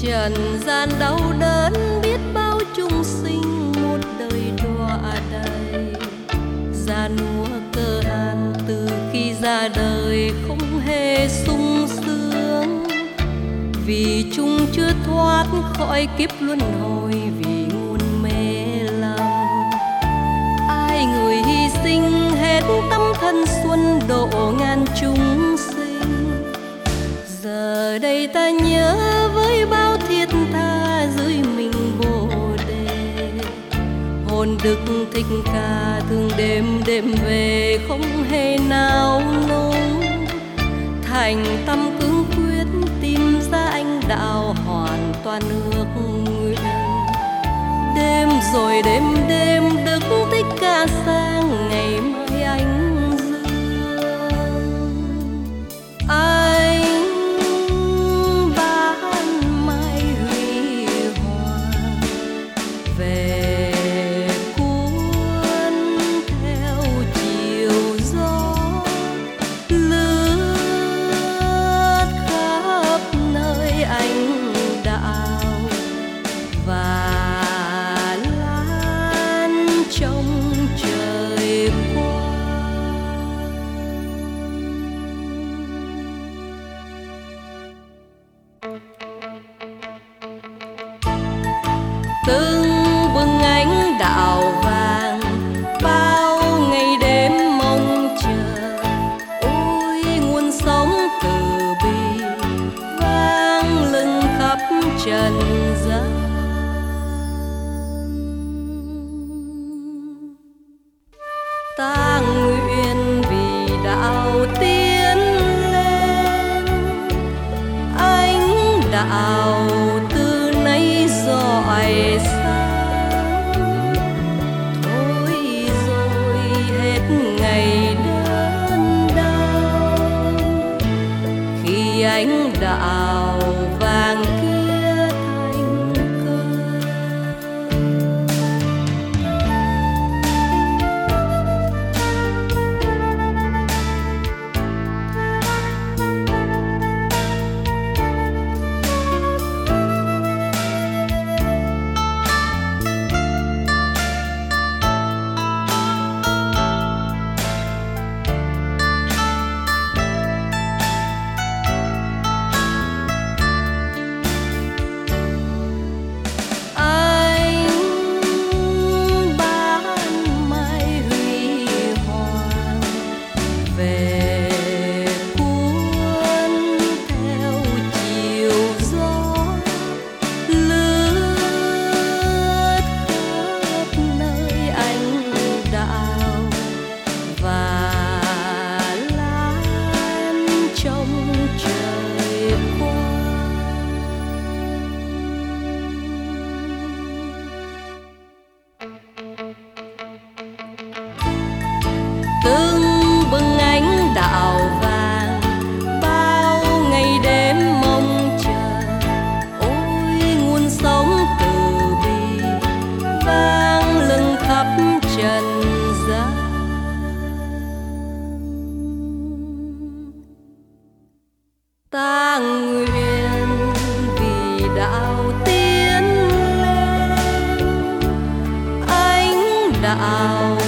Trần gian đau đớn biết bao chúng sinh một đời đọa đầy, già nua cơ an từ khi ra đời không hề sung sướng, vì chúng chưa thoát khỏi kiếp luân hồi vì nguồn mê lầm. Ai người hy sinh hết tâm thân xuân độ ngàn chúng sinh, giờ đây ta nhớ với bao thiết tha dưới mình Bồ Đề. Hồn Đức Thích Ca thường đêm đêm về không hề nào nung, thành tâm cứng quyết tìm ra anh đạo hoàn toàn ước nguyện. Đêm rồi đêm đêm Đức Thích Ca sang ngày mai anh dương. Anh ban mai huy hoàng về cuốn theo chiều gió, lướt khắp nơi anh đạo và lan trong trời qua. Từng bừng ánh đạo vàng bao ngày đêm mong chờ, ôi nguồn sống từ bi vang lừng khắp trần gian. Ta nguyện vì đạo tiến lên, ánh đạo từ nay rọi sáng. Thôi rồi hết ngày đớn đau, khi ánh đạo vàng kia thành cơn. Từng bừng ánh đạo vàng bao ngày đêm mong chờ, ôi nguồn sống từ bi vang lừng khắp trần gian. Ta nguyện vì đạo tiến lên, ánh đạo